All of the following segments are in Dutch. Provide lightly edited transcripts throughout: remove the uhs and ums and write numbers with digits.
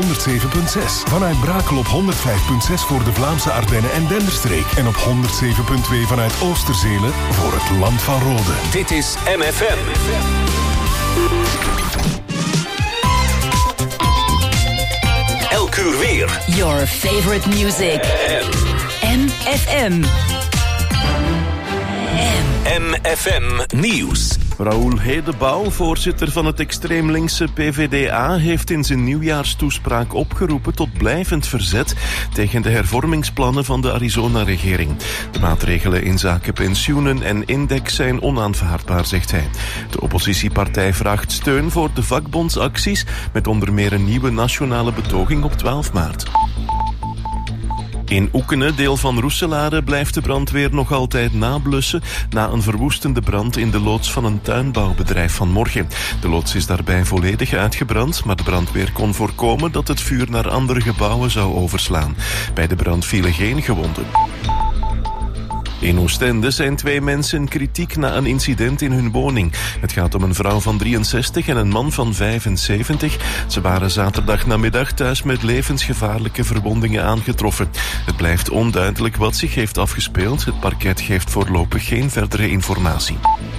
107.6. Vanuit Brakel op 105.6 voor de Vlaamse Ardennen en Denderstreek. En op 107.2 vanuit Oosterzelen voor het Land van Rode. Dit is MFM. Elk uur weer. Your favorite music. MFM. MFM Nieuws. Raoul Hedebouw, voorzitter van het extreem linkse PvdA, heeft in zijn nieuwjaarstoespraak opgeroepen tot blijvend verzet tegen de hervormingsplannen van de Arizona-regering. De maatregelen inzake pensioenen en index zijn onaanvaardbaar, zegt hij. De oppositiepartij vraagt steun voor de vakbondsacties, met onder meer een nieuwe nationale betoging op 12 maart. In Oekene, deel van Roeselare, blijft de brandweer nog altijd nablussen na een verwoestende brand in de loods van een tuinbouwbedrijf vanmorgen. De loods is daarbij volledig uitgebrand, maar de brandweer kon voorkomen dat het vuur naar andere gebouwen zou overslaan. Bij de brand vielen geen gewonden. In Oostende zijn 2 mensen kritiek na een incident in hun woning. Het gaat om een vrouw van 63 en een man van 75. Ze waren zaterdagnamiddag thuis met levensgevaarlijke verwondingen aangetroffen. Het blijft onduidelijk wat zich heeft afgespeeld. Het parket geeft voorlopig geen verdere informatie.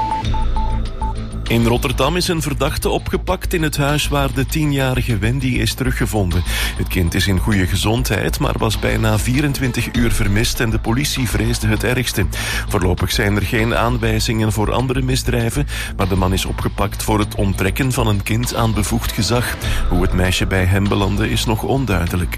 In Rotterdam is een verdachte opgepakt in het huis waar de 10-jarige Wendy is teruggevonden. Het kind is in goede gezondheid, maar was bijna 24 uur vermist en de politie vreesde het ergste. Voorlopig zijn er geen aanwijzingen voor andere misdrijven, maar de man is opgepakt voor het onttrekken van een kind aan bevoegd gezag. Hoe het meisje bij hem belandde is nog onduidelijk.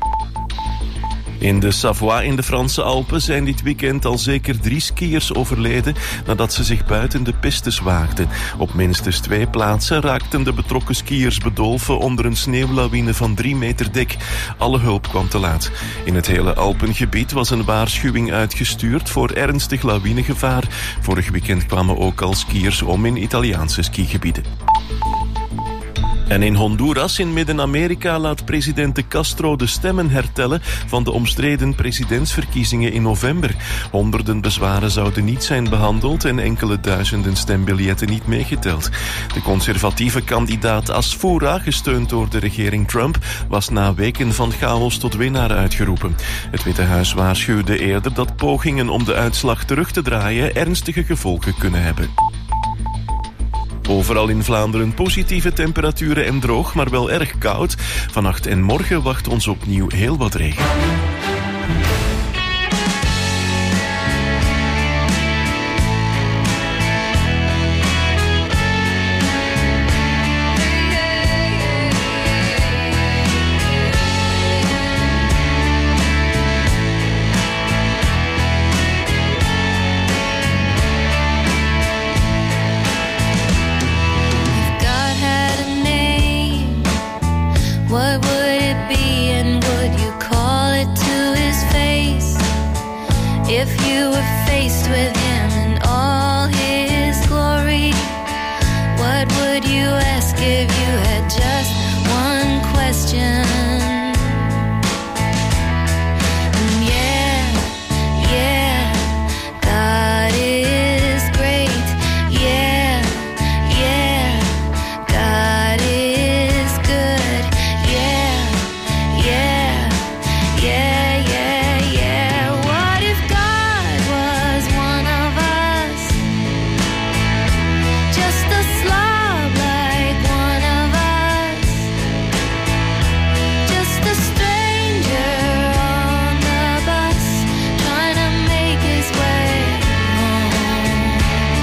In de Savoie in de Franse Alpen zijn dit weekend al zeker 3 skiërs overleden nadat ze zich buiten de pistes waagden. Op minstens 2 plaatsen raakten de betrokken skiërs bedolven onder een sneeuwlawine van 3 meter dik. Alle hulp kwam te laat. In het hele Alpengebied was een waarschuwing uitgestuurd voor ernstig lawinegevaar. Vorig weekend kwamen ook al skiërs om in Italiaanse skigebieden. En in Honduras in Midden-Amerika laat president de Castro de stemmen hertellen van de omstreden presidentsverkiezingen in november. Honderden bezwaren zouden niet zijn behandeld en enkele duizenden stembiljetten niet meegeteld. De conservatieve kandidaat Asfura, gesteund door de regering Trump, was na weken van chaos tot winnaar uitgeroepen. Het Witte Huis waarschuwde eerder dat pogingen om de uitslag terug te draaien ernstige gevolgen kunnen hebben. Overal in Vlaanderen positieve temperaturen en droog, maar wel erg koud. Vannacht en morgen wacht ons opnieuw heel wat regen. What would it be and would you call it to his face? If you were faced with him in all his glory, what would you ask if you had just one question? And yeah, God is great. Yeah, God is good. Yeah. What if God was one of us? Just a slob like one of us. Just a stranger on the bus, trying to make his way home.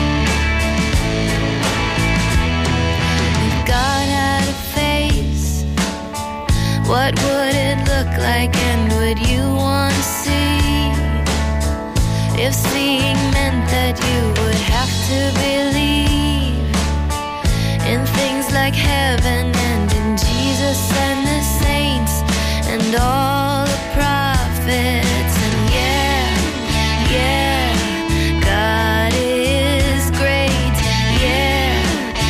If God had a face, what would it look like and would you want to see? If seeing meant that you would have to believe in things like heaven and in Jesus and the saints and all the prophets. And yeah, God is great. Yeah,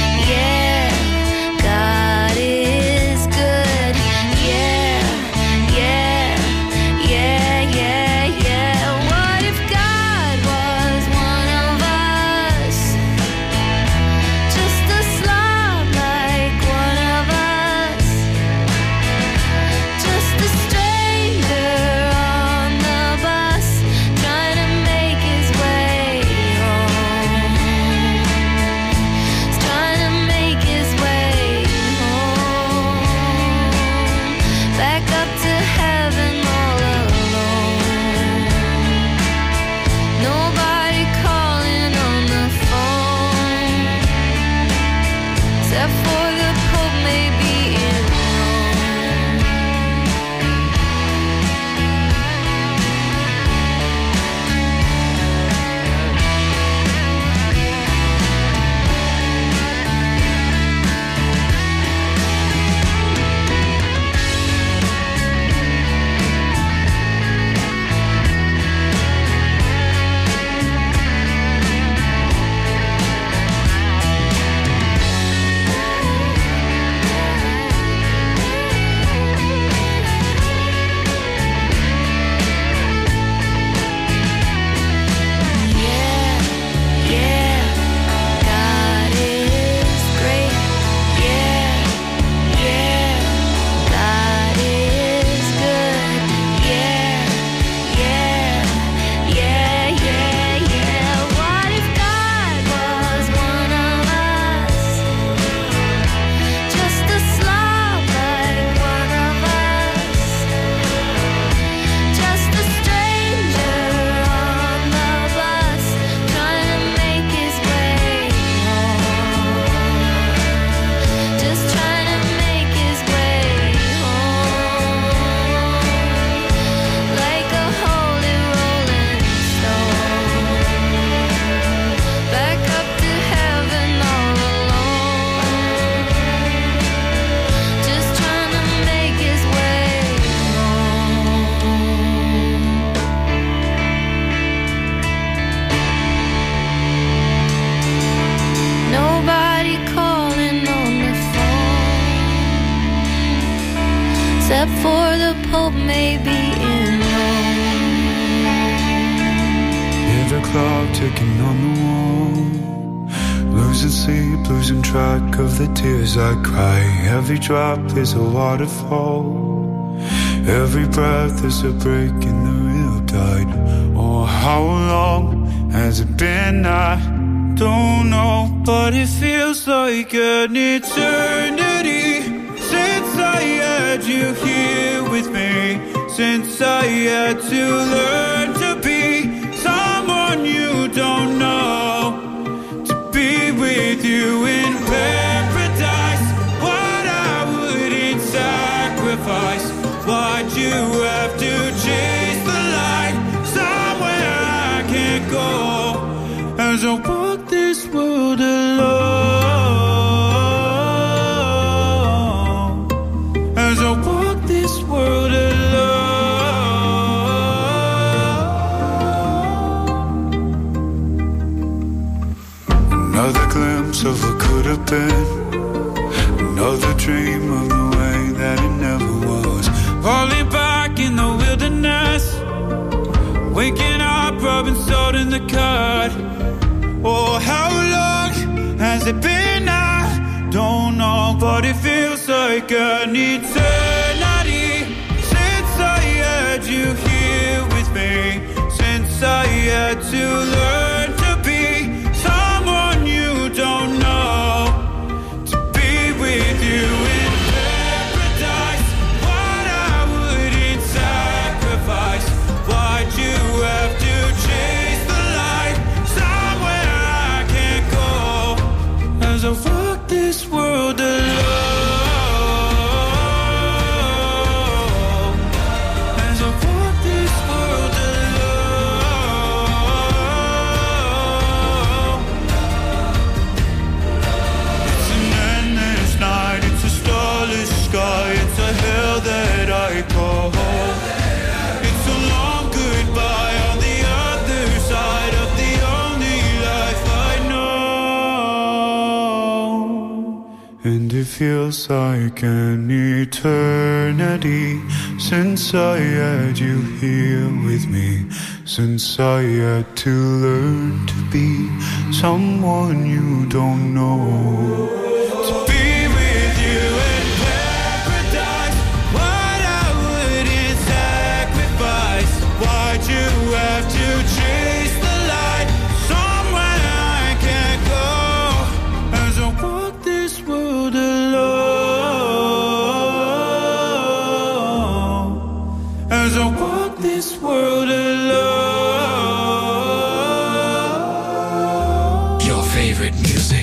God is good. Yeah. What if God was one of us? Just a slob like one of us. except for the Pope maybe in Rome. Hear the clock ticking on the wall, losing sleep, losing track of the tears I cry. Every drop is a waterfall, every breath is a break in the riptide. Oh, how long has it been? I don't know, but it feels like an eternity since I had you here with me, since I had to learn to be someone you don't know, to be with you in paradise. What I wouldn't sacrifice, why'd you have to chase the light somewhere I can't go, as I walk this world alone, as I walk this world alone. Another glimpse of what could have been, another dream of the way that it never was. Falling back in the wilderness, waking up, rubbing salt in the cut. Oh, how long has it been? I don't know, but it feels like an eternity since I had you here with me, since I had to learn to be someone you don't know, to be with you in paradise. What I wouldn't sacrifice, why'd you have to chase the light somewhere I can't go, as I walk this world alone, as I walk this world alone. It's an endless night, it's a starless sky, it's a hell that I call home. It's a long goodbye on the other side of the only life I know, and it feels like an eternity since I had you here with me, since I had to learn to be someone you don't know, to be with you in paradise. What I wouldn't sacrifice, why'd you have to chase the light somewhere I can't go, as I walk this world alone, as I walk this world alone. Your favorite music.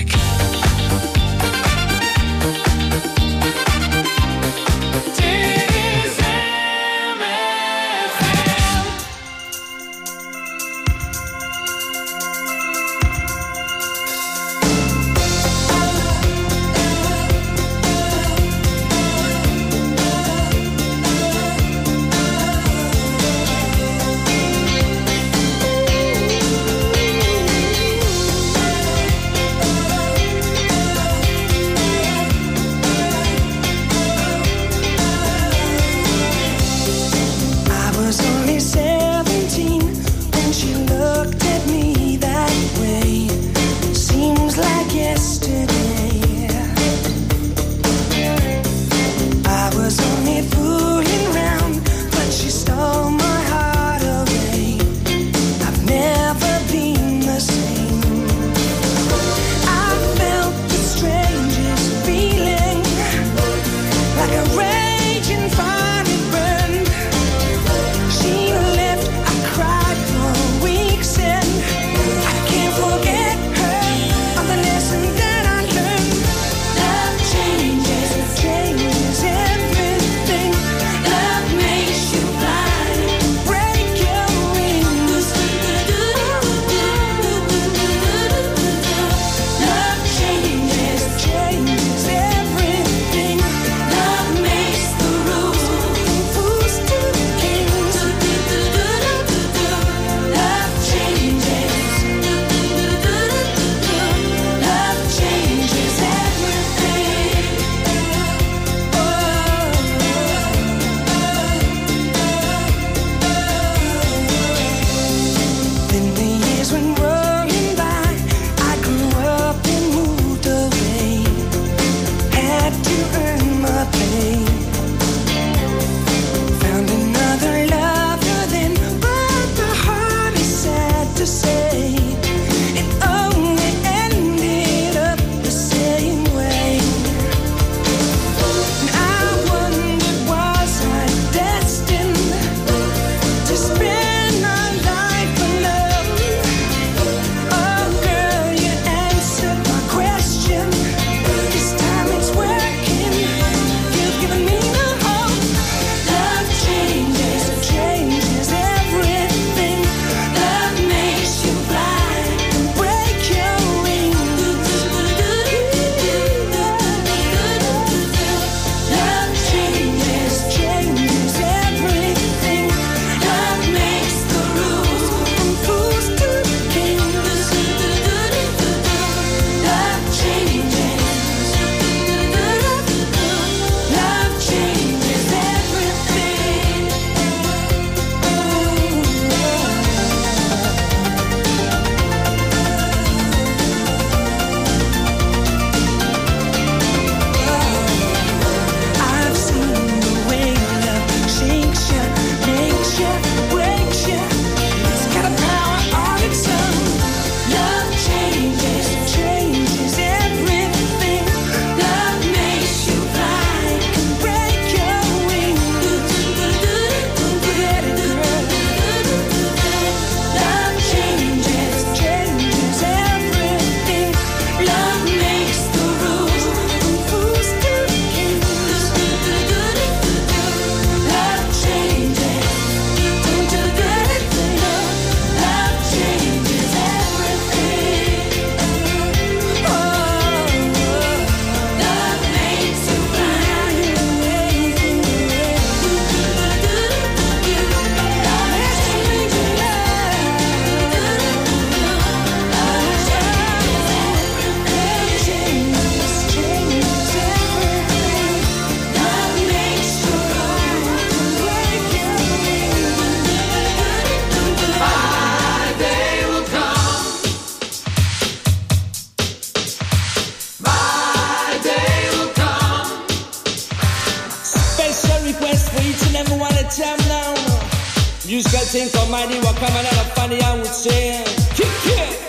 each and every one of them now. Musical thing come mighty, what come another funny I would say. Kick it.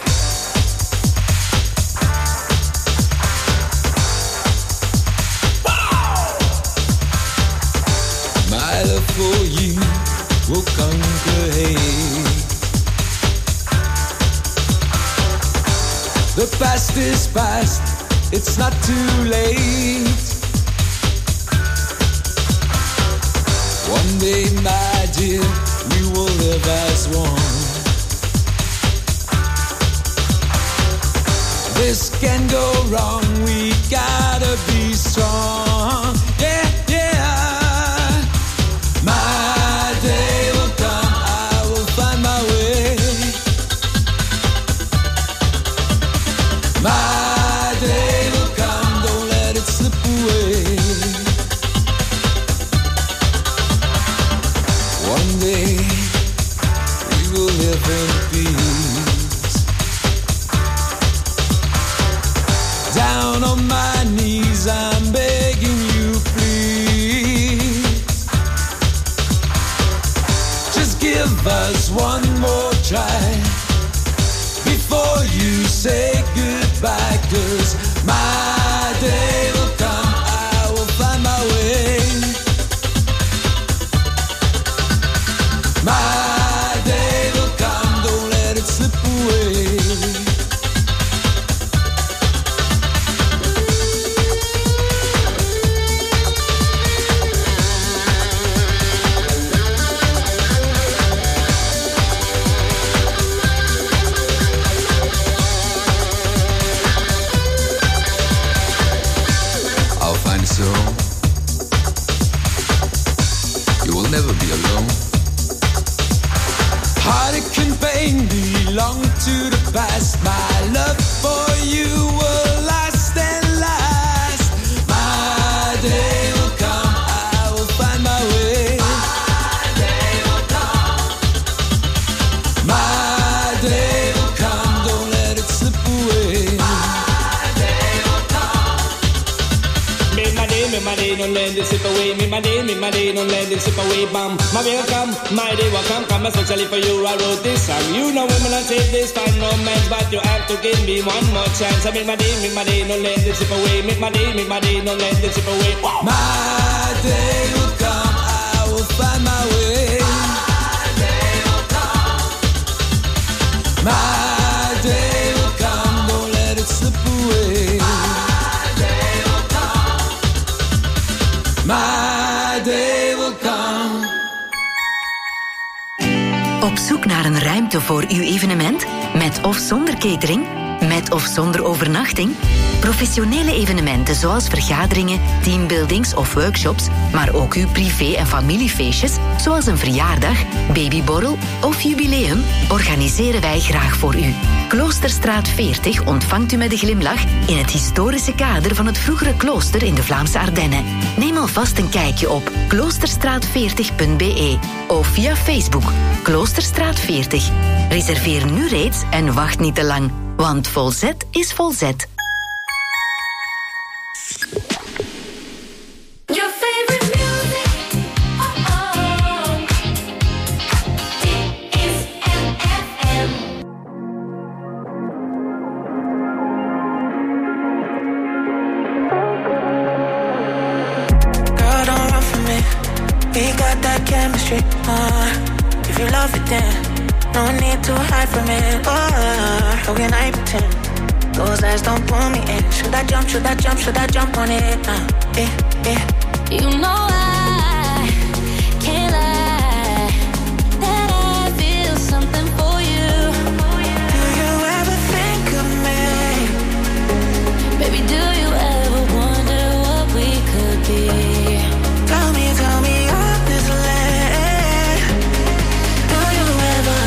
My love for you will conquer hate. The past is past, it's not too late. One day, my dear, we will live as one. This can go wrong, we gotta be strong. Yeah, yeah. My day will come, I will find my way. My day will come, don't let it slip away. One day, we will live in peace. Down on my knees, I'm begging you, please. Just give us one more try before you say goodbye, 'cause my day will come, I will find my way. My day will come, don't let it slip away. I'll find a soul. You will never be alone. Heartache and pain belong to the past. My love for you will last and last. My day will come, I will find my way. My day will come. My day will come, don't let it slip away. My day will come. Make my day, don't let it slip away. Make my day, don't let it slip away. Bam, my day will come, my day will come especially for you. I wrote this song. You know women I take this find romance, but you have to give me one more chance. I make my day, don't let it slip away. Make my day, don't let it slip away. Wow. My day will come, I will find my way. My day will come. My day will come, don't let it slip away. My day will come. My day will come. Op zoek naar een ruimte voor uw evenement? Met of zonder catering? Met of zonder overnachting? Professionele evenementen zoals vergaderingen, teambuildings of workshops, maar ook uw privé- en familiefeestjes, zoals een verjaardag, babyborrel of jubileum, organiseren wij graag voor u. Kloosterstraat 40 ontvangt u met een glimlach in het historische kader van het vroegere klooster in de Vlaamse Ardennen. Neem alvast een kijkje op kloosterstraat40.be of via Facebook Kloosterstraat 40. Reserveer nu reeds en wacht niet te lang, want Volzet is Volzet. Your favorite music. Dit is MFM. Girl, don't run from me. We got that chemistry. If you love it, then no need to hide from it. How can I pretend? Those eyes don't pull me in. Should I jump? Should I jump? Should I jump on it? You know I can't lie that I feel something for you. Do you ever think of me? Baby, do you ever wonder what we could be? Tell me honestly. Do you ever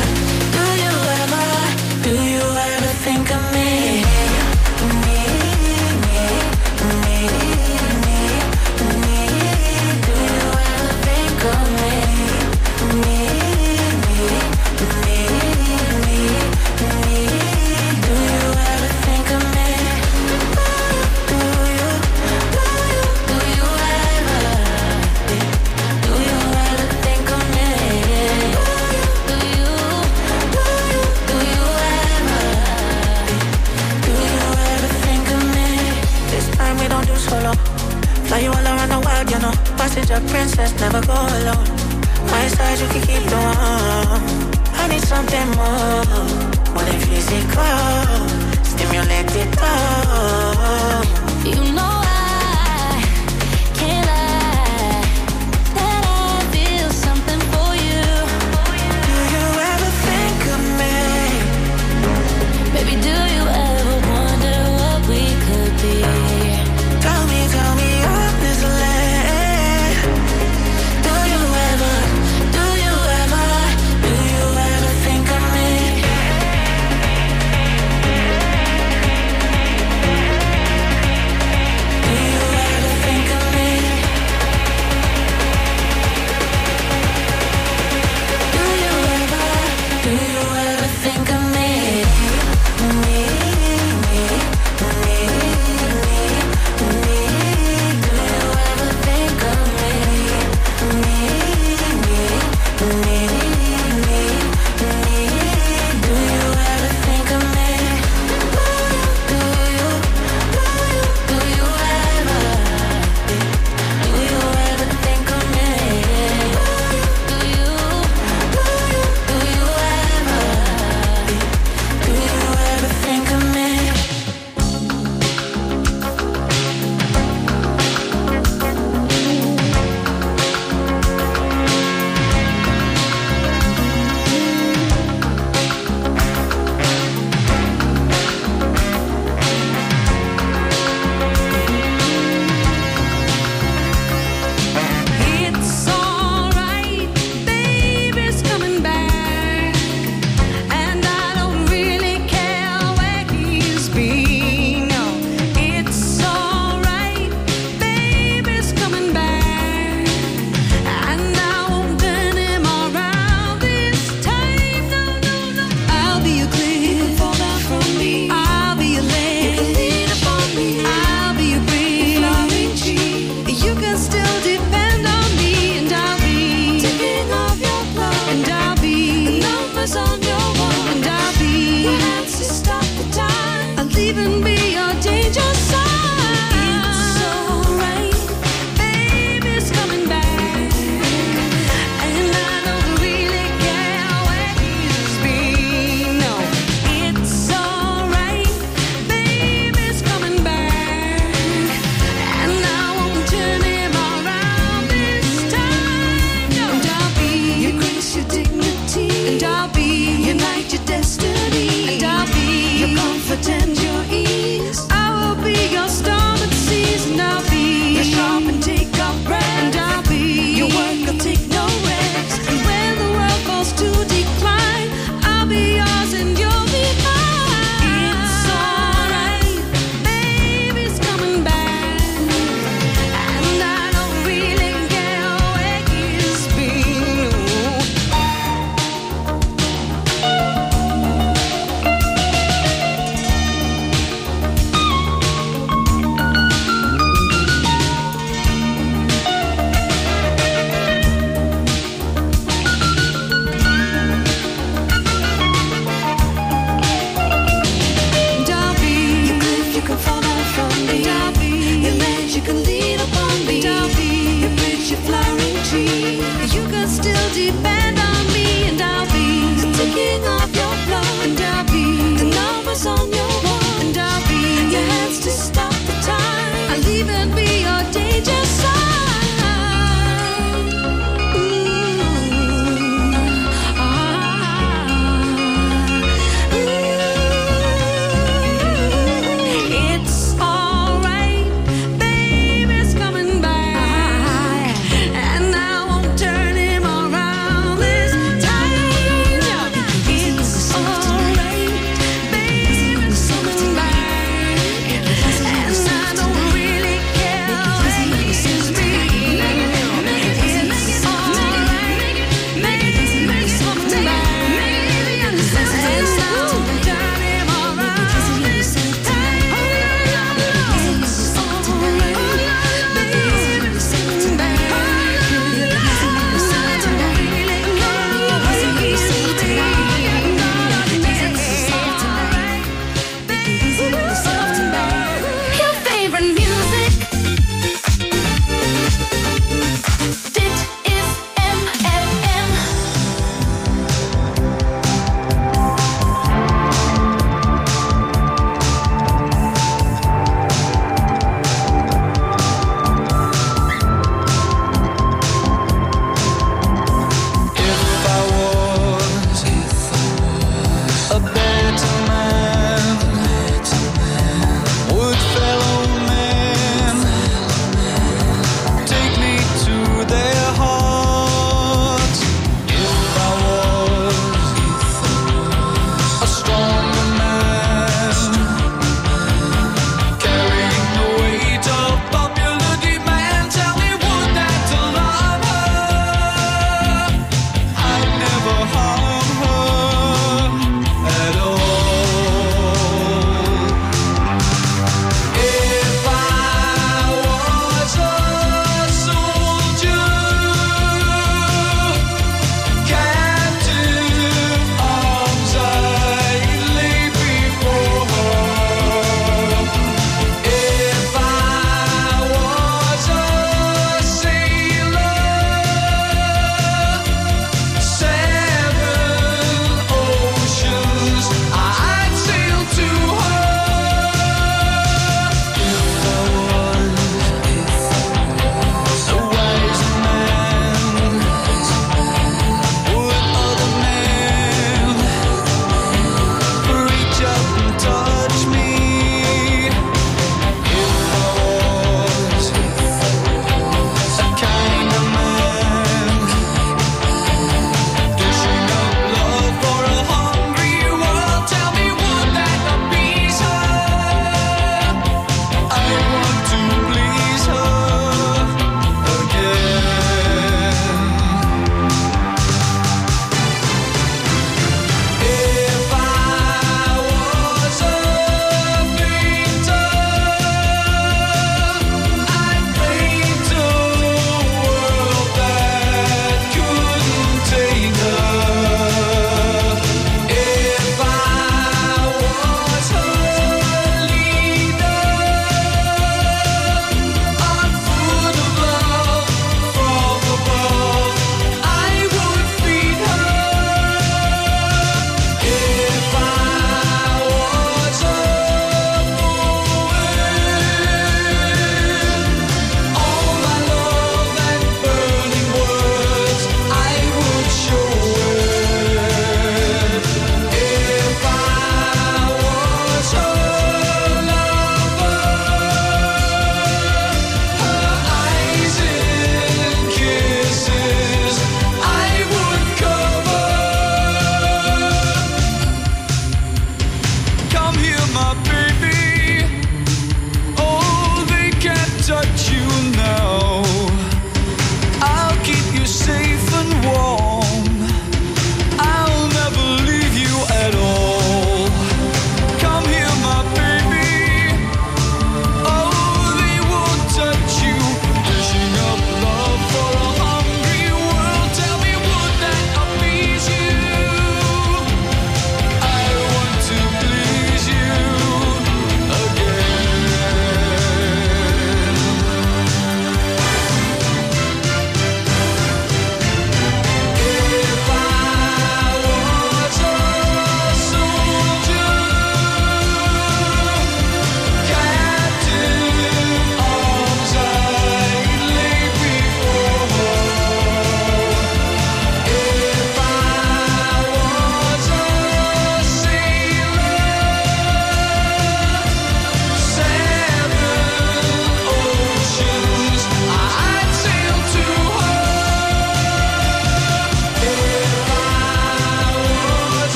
think of me? Do never go alone. My side you can keep the warm. I need something more than physical. Stimulate it all. You know I can't lie that I feel something for you. Do you ever think of me? Baby, do you ever wonder what we could be? Tell me honestly. Do you ever think of me? Do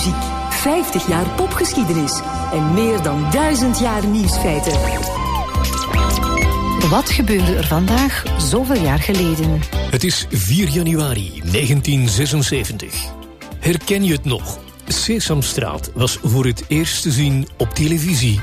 muziek, 50 jaar popgeschiedenis en meer dan 1000 jaar nieuwsfeiten. Wat gebeurde er vandaag zoveel jaar geleden? Het is 4 januari 1976. Herken je het nog? Sesamstraat was voor het eerst te zien op televisie.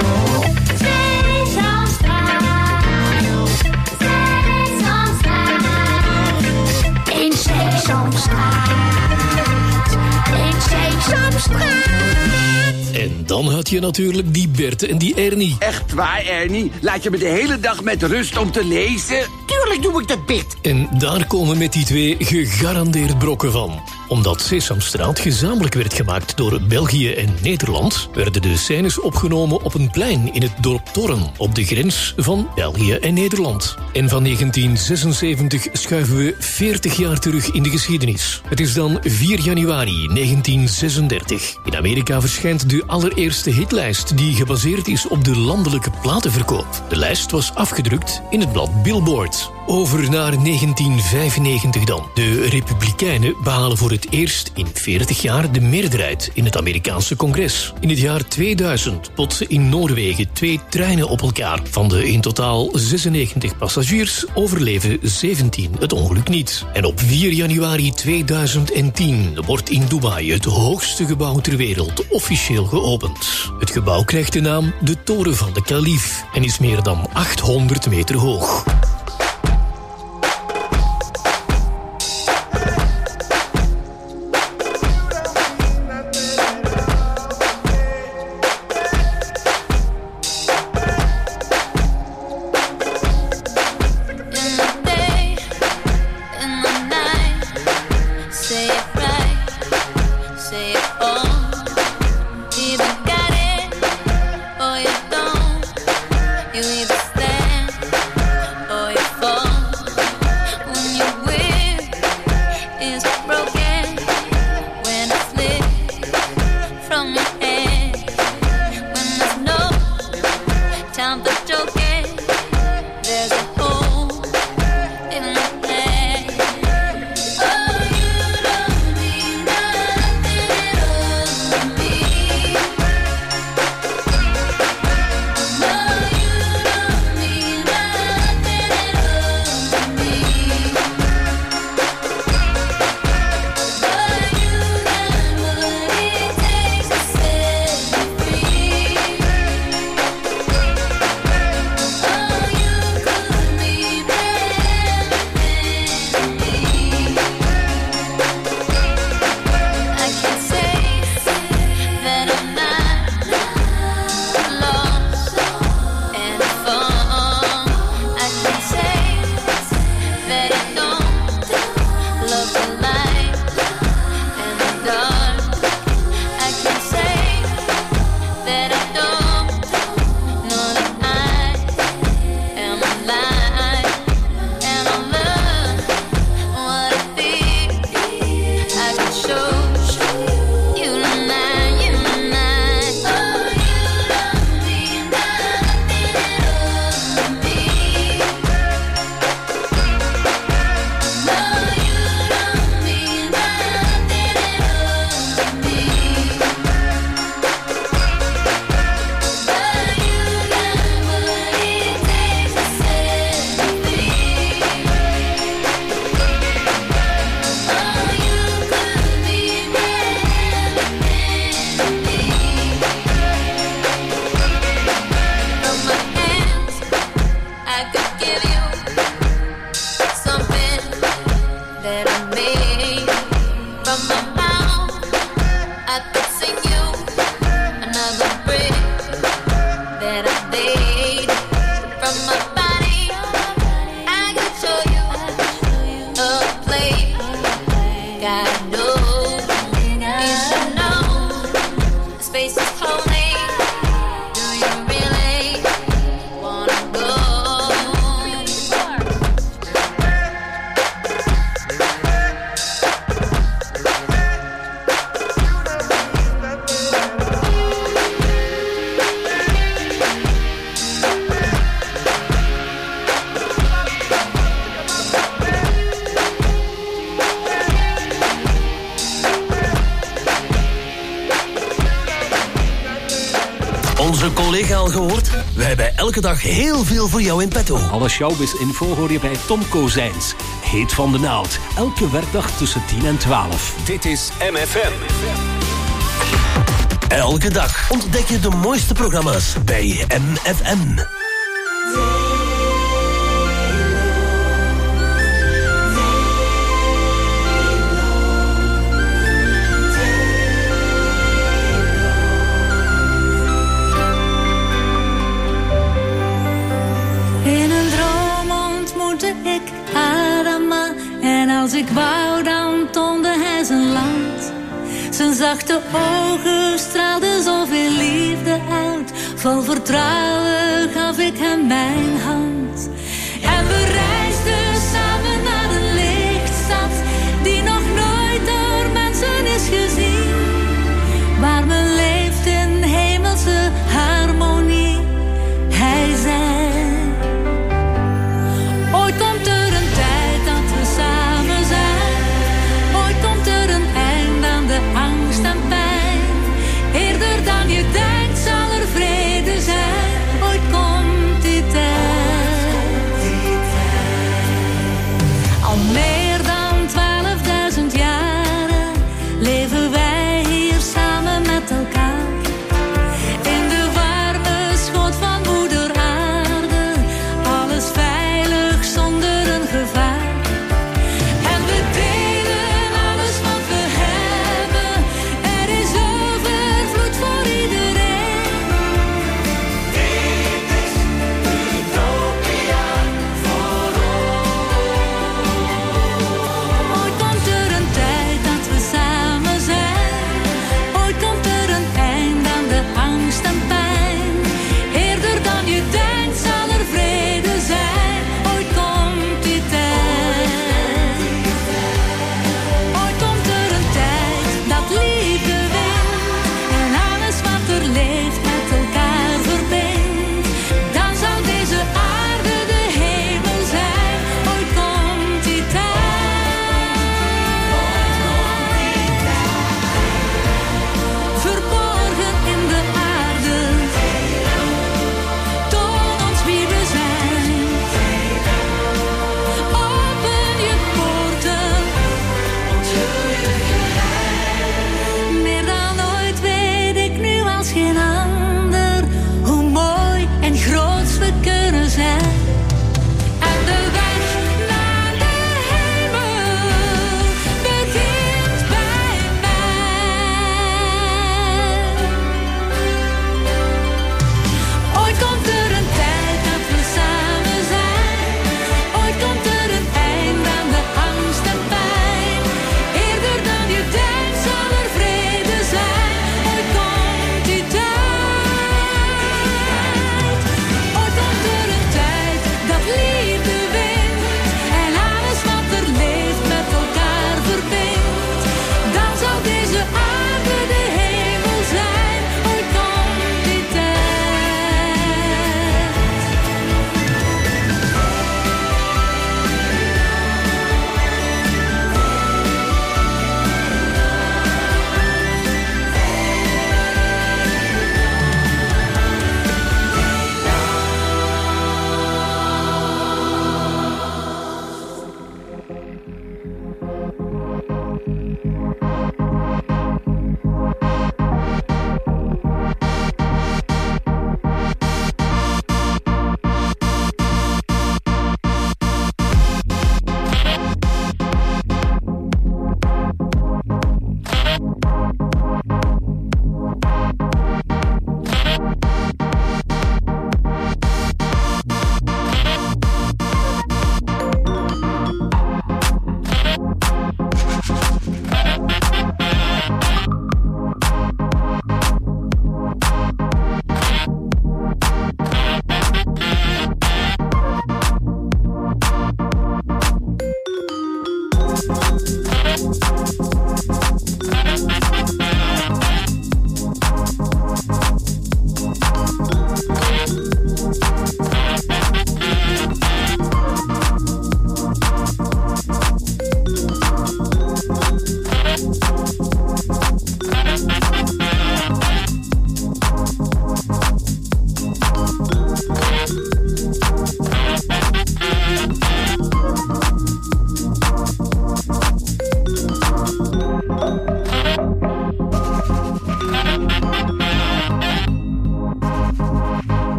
In Sesamstraat. In Sesamstraat. En dan had je natuurlijk die Berthe en die Ernie. Echt waar, Ernie? Laat je me de hele dag met rust om te lezen? Tuurlijk doe ik dat, Piet. En daar komen met die twee gegarandeerd brokken van. Omdat Sesamstraat gezamenlijk werd gemaakt door België en Nederland, werden de scènes opgenomen op een plein in het dorp Torren, op de grens van België en Nederland. En van 1976 schuiven we 40 jaar terug in de geschiedenis. Het is dan 4 januari 1936. In Amerika verschijnt de allereerste hitlijst die gebaseerd is op de landelijke platenverkoop. De lijst was afgedrukt in het blad Billboard. Over naar 1995 dan. De Republikeinen behalen voor het eerst in 40 jaar de meerderheid in het Amerikaanse congres. In het jaar 2000 botsen in Noorwegen 2 treinen op elkaar. Van de in totaal 96 passagiers overleven 17 het ongeluk niet. En op 4 januari 2010 wordt in Dubai het hoogste gebouw ter wereld officieel geopend. Het gebouw krijgt de naam de Toren van de Kalif en is meer dan 800 meter hoog. Onze collega al gehoord? We hebben elke dag heel veel voor jou in petto. Alle showbiz-info hoor je bij Tom Kozijns. Heet van de naald. Elke werkdag tussen 10 en 12. Dit is MFM. Elke dag ontdek je de mooiste programma's bij MFM. In een droom ontmoette ik Adama. En als ik wou, dan toonde hij zijn land. Zijn zachte ogen straalden zoveel liefde uit. Vol vertrouwen gaf ik hem mijn hand. En we reisden samen naar een lichtstad die nog nooit door mensen is gezien. Waar men leeft in hemelse harmonie. Hij zei: ooit komt er een tijd dat we samen zijn. Ooit komt er een eind aan de angst en pijn. Eerder dan je denkt zal er vrede zijn. Ooit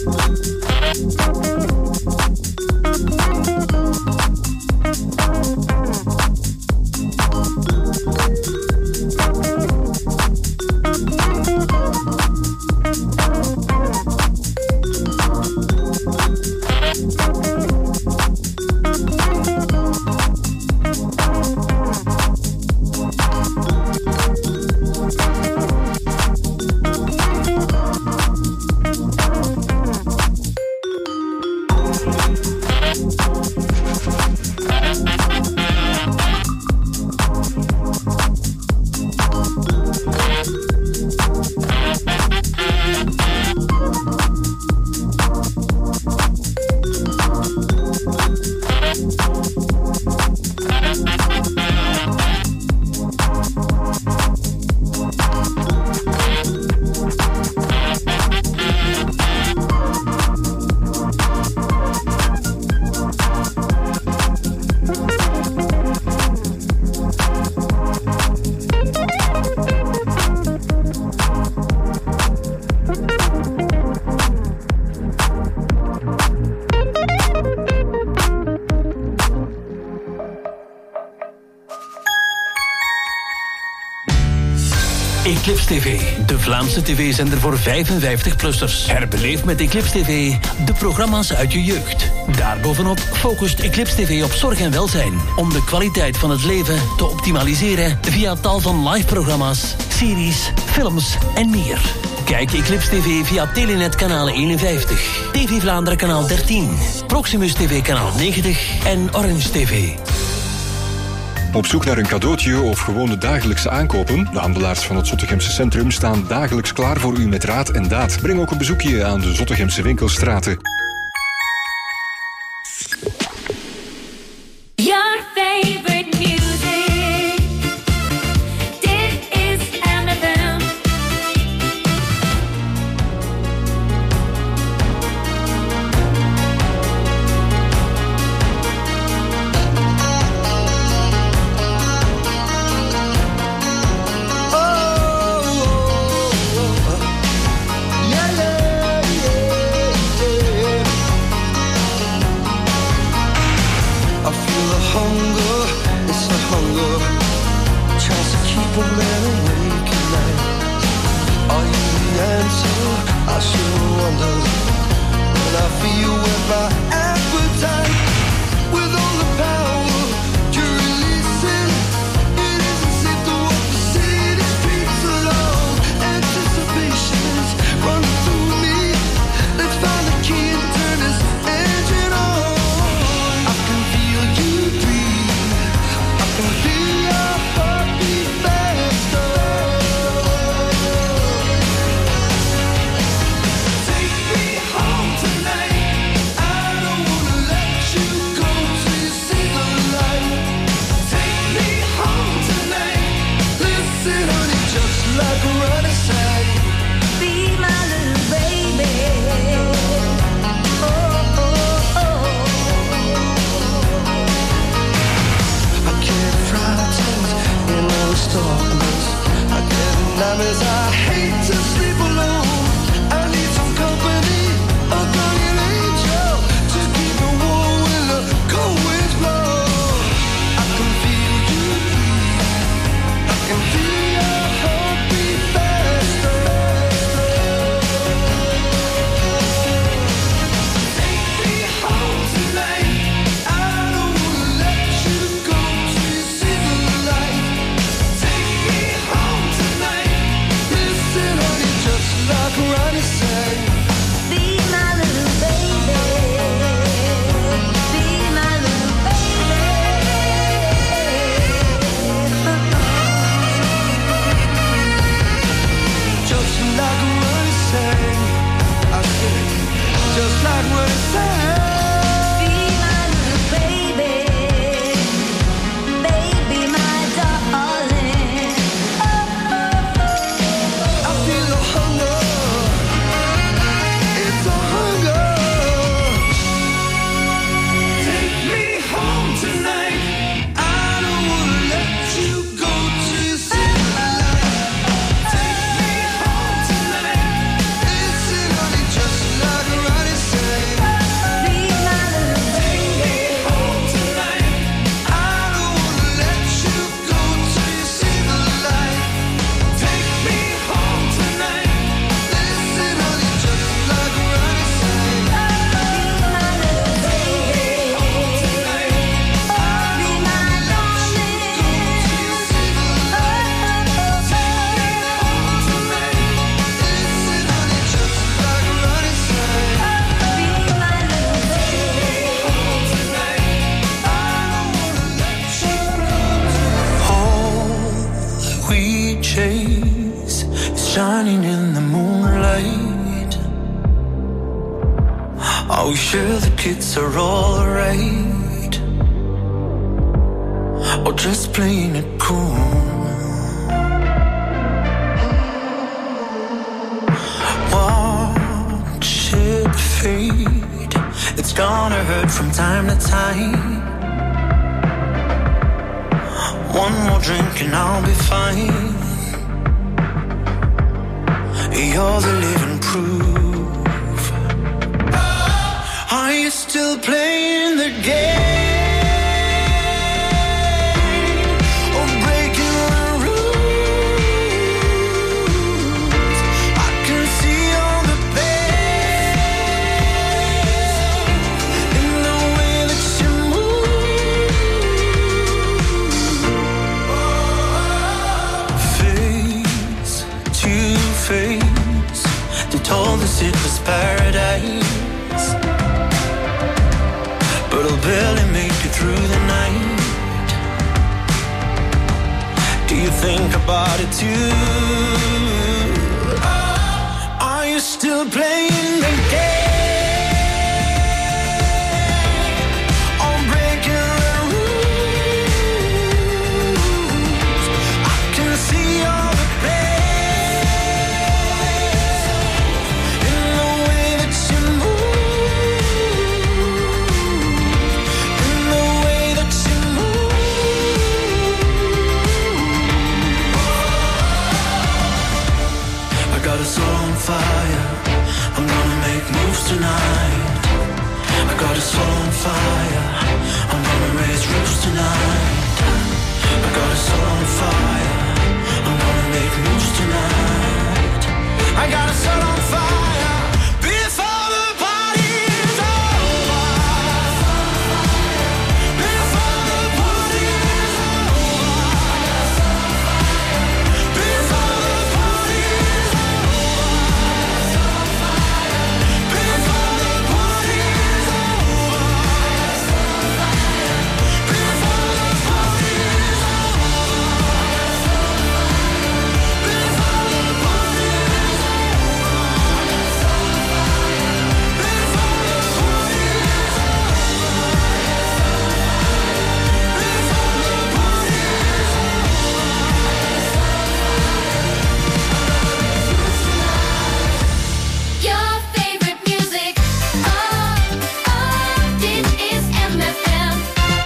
Eclipse TV, de Vlaamse tv-zender voor 55-plussers. Herbeleef met Eclipse TV de programma's uit je jeugd. Daarbovenop focust Eclipse TV op zorg en welzijn, om de kwaliteit van het leven te optimaliseren via tal van live-programma's, series, films en meer. Kijk Eclipse TV via Telenet kanaal 51, TV Vlaanderen kanaal 13, Proximus TV kanaal 90 en Orange TV. Op zoek naar een cadeautje of gewoon de dagelijkse aankopen? De handelaars van het Zottegemse Centrum staan dagelijks klaar voor u met raad en daad. Breng ook een bezoekje aan de Zottegemse winkelstraten. Your favorite music. Dit is MFM. I shouldn't wonder when I feel with my appetite, with all the power you're releasing. It isn't safe to walk the city streets alone. Anticipation's running through me. Let's find the key and turn this engine on. I can feel you breathe. I can feel your heartbeat faster. Like a running side, be my little baby. Oh, oh, oh. I can't frightened in all the darkness. I get nightmares. I hate to sleep alone. I need some company, a guardian angel to keep me warm when the cold winds blow. I can feel you breathe. I can feel your heart. Just like what it said. Be my little baby, baby, my darling. Oh, oh, oh. I feel a hunger, it's a hunger. Take me home tonight. I don't wanna let you go till you see the light. Take me home tonight. Listen, honey, just like a Are we sure the kids are alright? Or just playing it cool? Watch it fade. It's gonna hurt from time to time. One more drink and I'll be fine. You're the living proof. Are you still playing the game? Or breaking the rules? I can see all the pain in the way that you move. Face to face, they told us it was paradise, but I'll barely make it through the night. Do you think about it too? Are you still playing the game? Or breaking the rules? I can see all the pain in the way that you move. In the way that you move. I got us all on fire. I'm gonna make moves tonight. I got us all on fire. I'm gonna raise roofs tonight. I got us all on fire. I'm gonna make moves tonight. I got us all on fire before the party's over. Before the party's over. Before the party's over. Before the party's over. Before the party's Your favorite music. Oh, dit is MFM.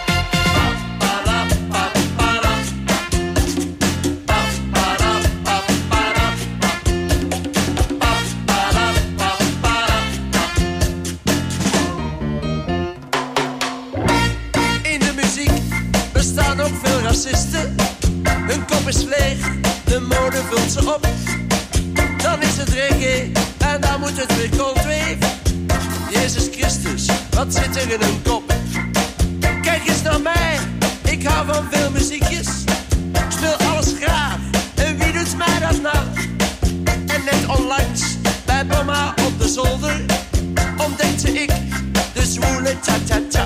In de muziek bestaan ook veel racisten. Hun kop is leeg, de mode vult ze op. Dan is het reggae en dan moet het weer coldwave. Jezus Christus, wat zit er in hun kop? Kijk eens naar mij, ik hou van veel muziekjes. Ik speel alles graag, en wie doet mij dat nou? En net onlangs, bij mama op de zolder, ontdekte ik de zwoele ta-ta-ta.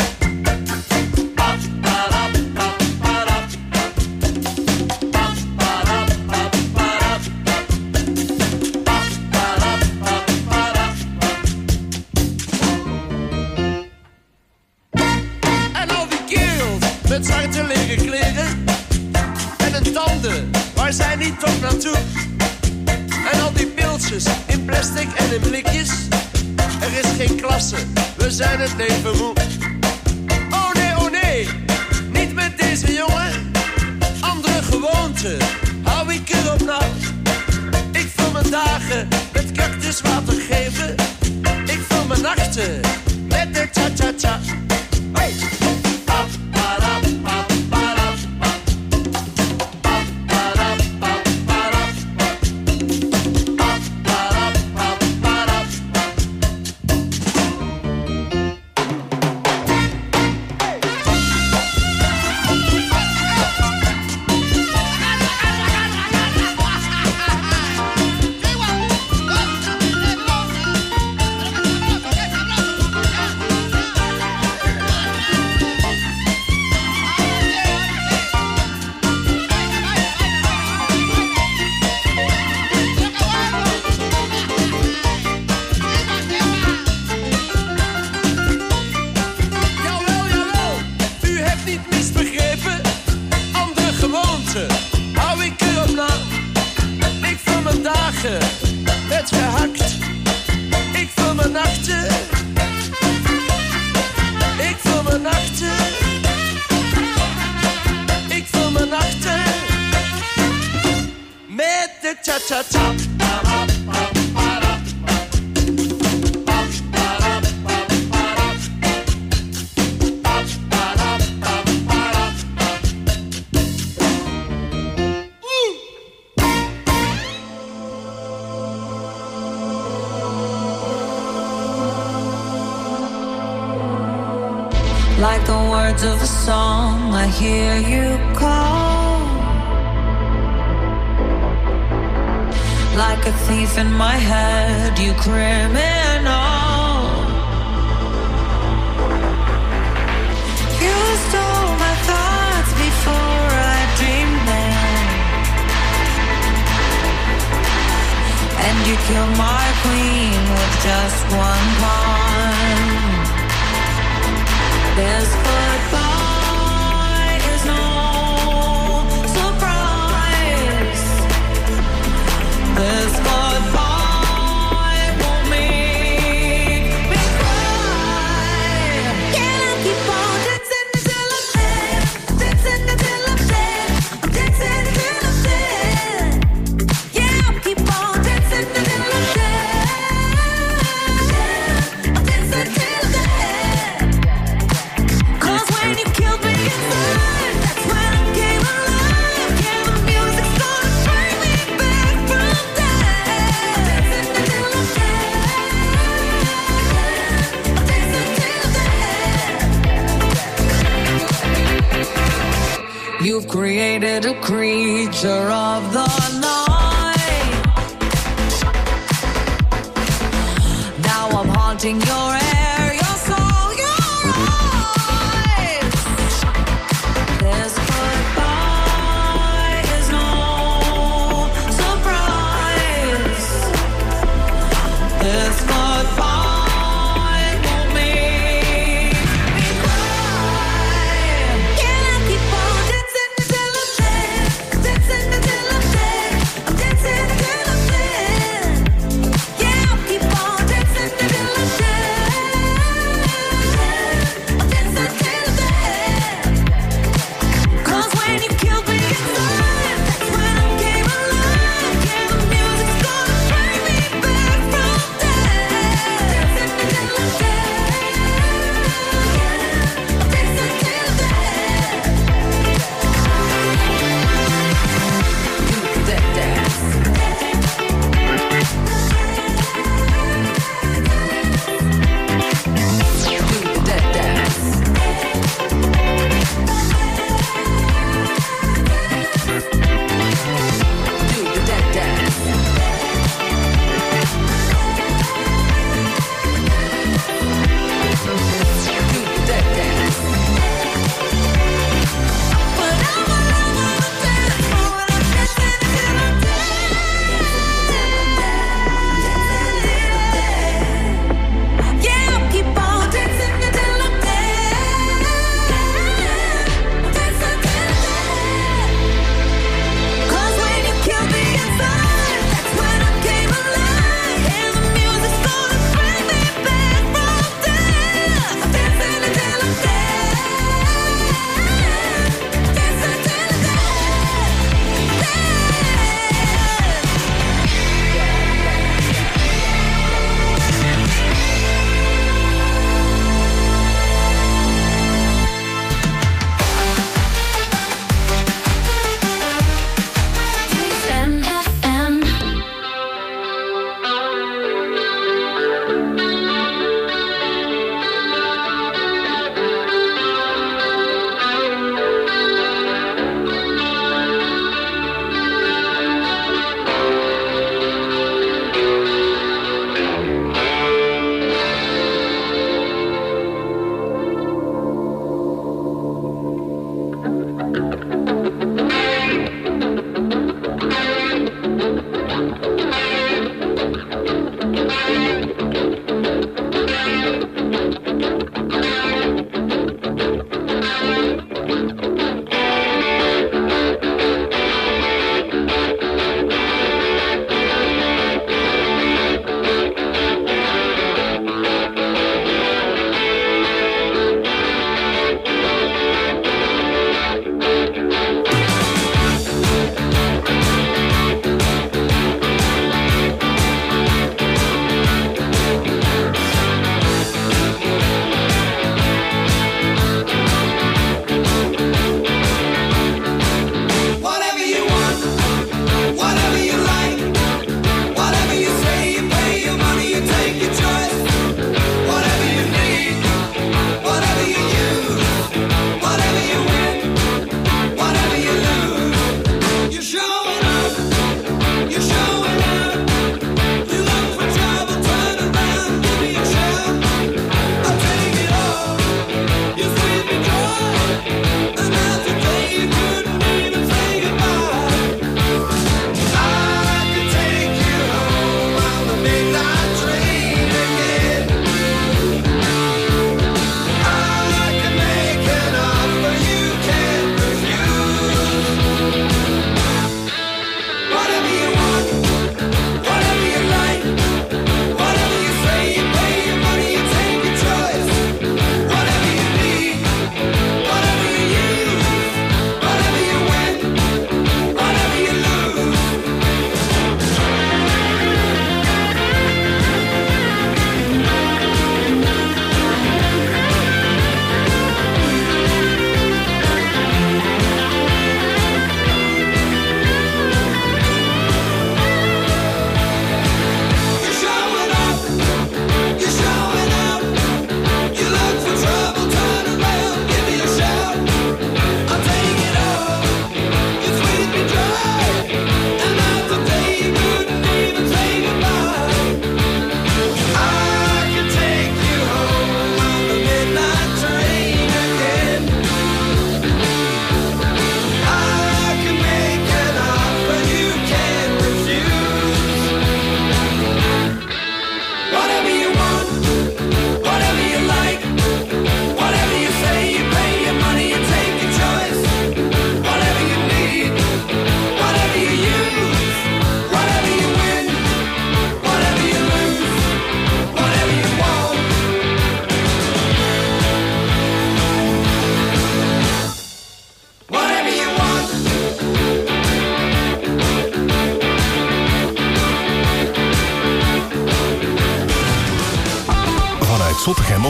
En al die kerels met zwarte leren kleren en hun tanden, waar zijn die toch naartoe? En al die pilsjes in plastic en in blikjes. Er is geen klasse, we zijn het leven moe. Oh nee, niet met deze jongen. Andere gewoonten, hou ik erop na. Ik vul mijn dagen met cactuswater geven. Ik vul mijn nachten met de cha-cha-cha. Hey! Like the words of a song, I hear you call. Like a thief in my head, you criminal. You stole my thoughts before I dreamed them, and you killed my queen with just one pawn. This goodbye is no surprise. This goodbye won't make me cry. Can I keep on dancing until I'm dead? Dancing until I'm dead. I'm dancing until I'm dead. Yeah, I'll keep on dancing until I'm dead. I'm dancing till I'm dead. You've created a creature of the night. Now I'm haunting your air, your soul, your eyes. This goodbye is no surprise. This goodbye won't make me cry. Can I keep on dancing until I'm dead? Dancing until I'm dead. I'm dancing until I'm dead. Yeah, I'll keep on dancing until I'm dead. I'm dancing till I'm dead. 'Cause when you killed me inside, that's when I came alive. Yeah, the music's gonna bring me back from dead. Dancing until I'm dead. I'm dancing till I'm dead. Do that dance. Do that dance. Do that dance. Do that dance. But I'm alone on the dance floor and I'm dancing until I'm dead. Yeah, I'll keep on dancing until I'm dead. Dancing till I'm dead. 'Cause when you killed me inside, that's when I came alive. And the music's gonna bring me back from death. I'm dancing until I'm dead. Dancing till I'm dead. MFM.